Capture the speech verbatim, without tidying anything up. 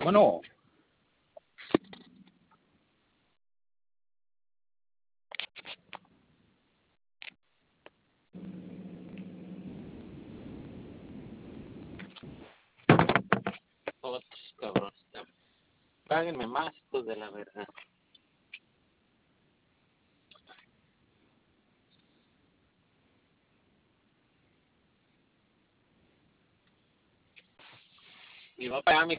Bueno, Otros cabrones. Páguenme más, hijos de la verdad. Y va a pagar mi